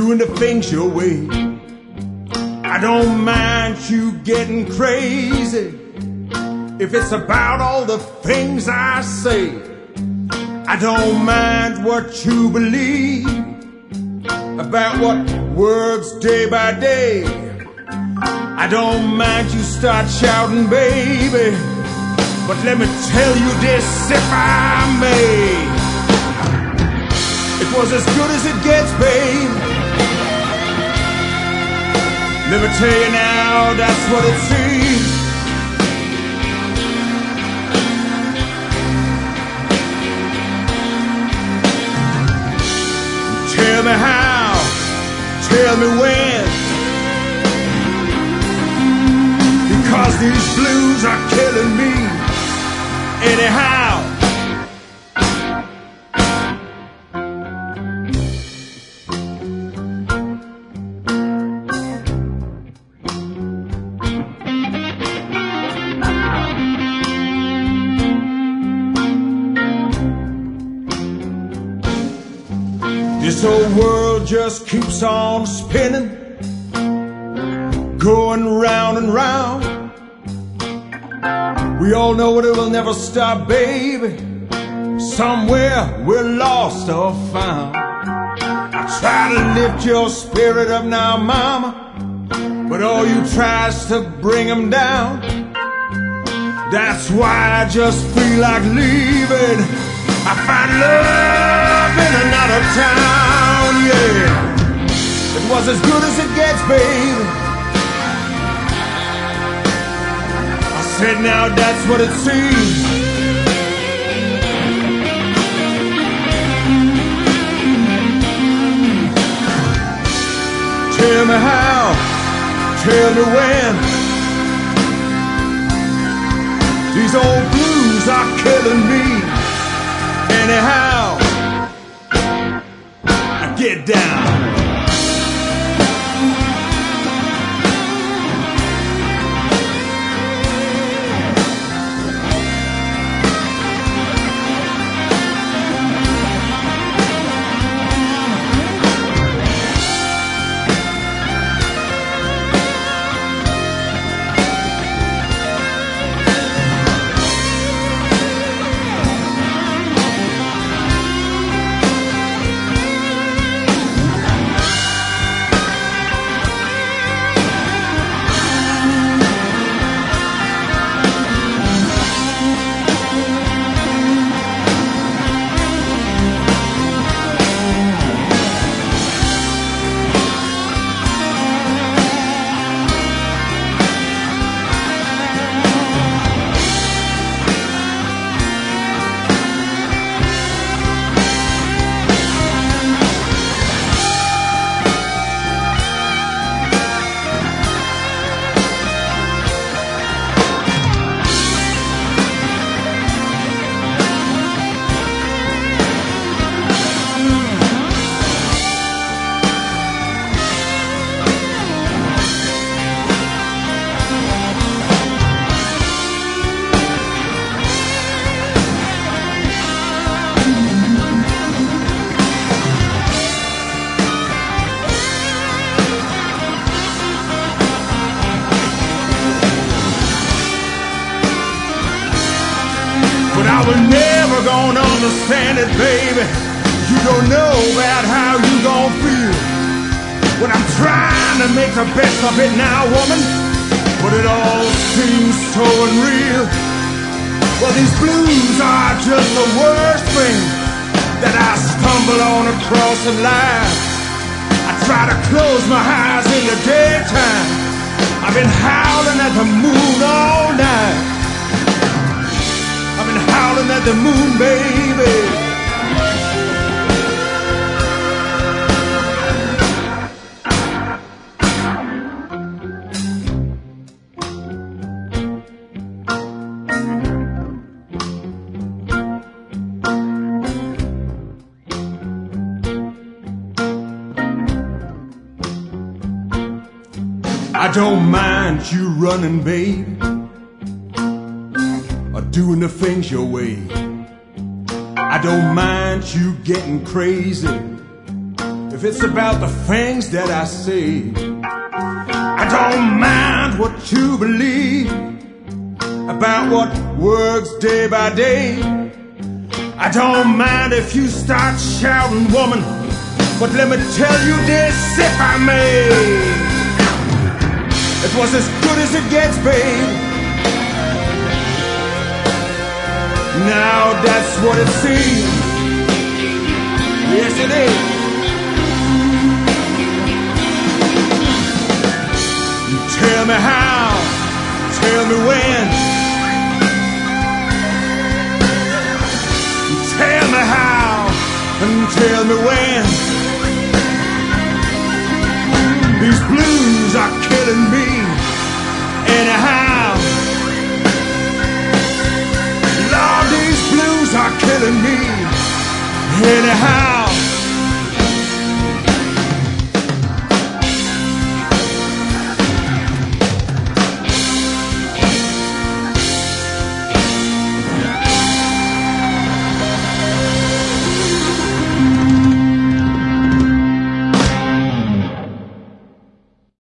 doing the things your way. I don't mind you getting crazy if it's about all the things I say. I don't mind what you believe about what words day by day. I don't mind you start shouting, baby, but let me tell you this if I may. It was as good as it gets, babe. Let me tell you now, that's what it seems. Tell me how, tell me when, because these blues are killing me anyhow. This old world just keeps on spinning, going round and round. We all know it will never stop, baby. Somewhere we're lost or found. I try to lift your spirit up now, mama, but all you try is to bring them down. That's why I just feel like leaving. I find love in another town, yeah. It was as good as it gets, baby. I said now that's what it seems. Tell me how, tell me when. These old blues are killing me anyhow. Get down. I was never gonna understand it, baby. You don't know about how you gon' feel when I'm trying to make the best of it now, woman. But it all seems so unreal. Well, these blues are just the worst thing that I stumble on across in life. I try to close my eyes in the daytime. I've been howling at the moon all night. I've been howling at the moon, baby. I don't mind you running, baby, or doing the things your way. I don't mind you getting crazy if if it's about the things that I say. I don't mind what you believe about what works day by day. I don't mind if you start shouting, woman, but let me tell you this, if I may, it was as good as it gets, babe. Now that's what it seems. Yes, it is. Tell me how, tell me when. Tell me how, and tell me when. These blues are killing me.